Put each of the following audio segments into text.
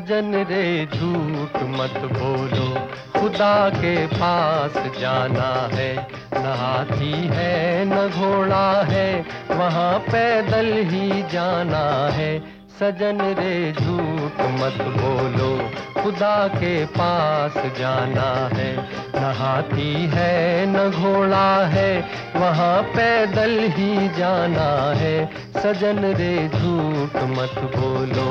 सजन रे झूठ मत बोलो, खुदा के पास जाना है। न हाथी है न घोड़ा है, वहाँ पैदल ही जाना है। सजन रे झूठ मत बोलो, खुदा के पास जाना है। न हाथी है न घोड़ा है, वहाँ पैदल ही जाना है। सजन रे झूठ मत बोलो।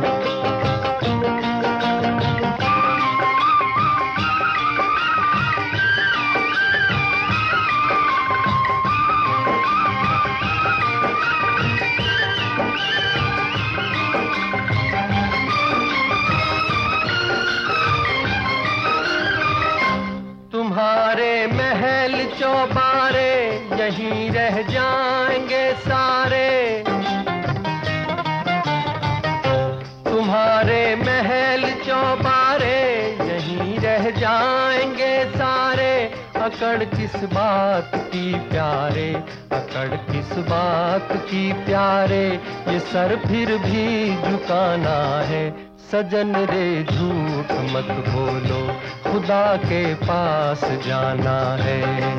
तुम्हारे महल चौबारे यहीं रह जाएंगे सारे। तुम्हारे महल चौबारे यहीं रह जाएंगे सारे। अकड़ किस बात की प्यारे, अकड़ किस बात की प्यारे, ये सर फिर भी झुकाना है। सजन रे झूठ मत बोलो, खुदा के पास जाना है।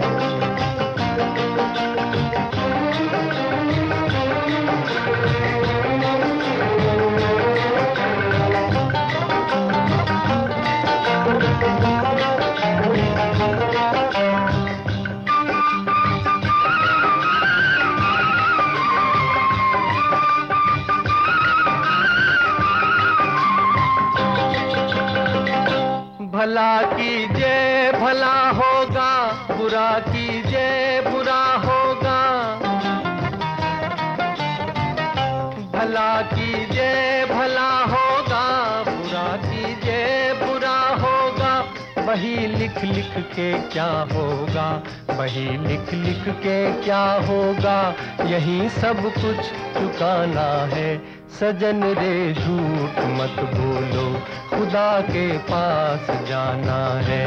भला कीजिए भला होगा, बुरा कीजिए बुरा होगा। भला कीजिए भला होगा, बुरा कीजिए बुरा होगा। वही लिख लिख के क्या होगा, वही लिख लिख के क्या होगा। यही सब कुछ चुकाना है। सजन रे झूठ मत बोलो, खुदा के पास जाना है।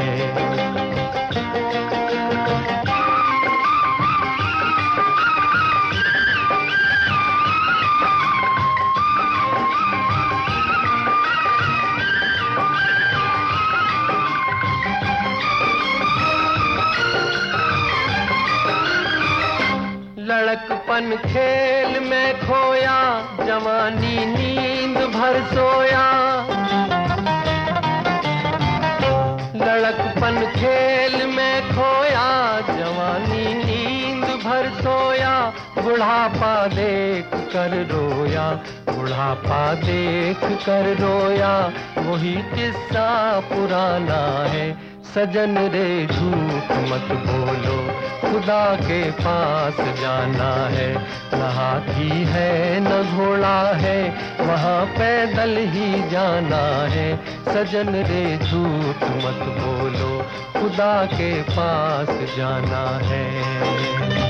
लड़कपन खेल में खोया, जवानी नींद भर सोया। लड़कपन खेल में खोया, जवानी नींद भर सोया। बुढ़ापा देख कर रोया, बुढ़ापा देख कर रोया। वही किस्सा पुराना है। सजन रे झूठ मत बोलो, खुदा के पास जाना है। न हाथी है न घोड़ा है, वहाँ पैदल ही जाना है। सजन रे झूठ मत बोलो, खुदा के पास जाना है।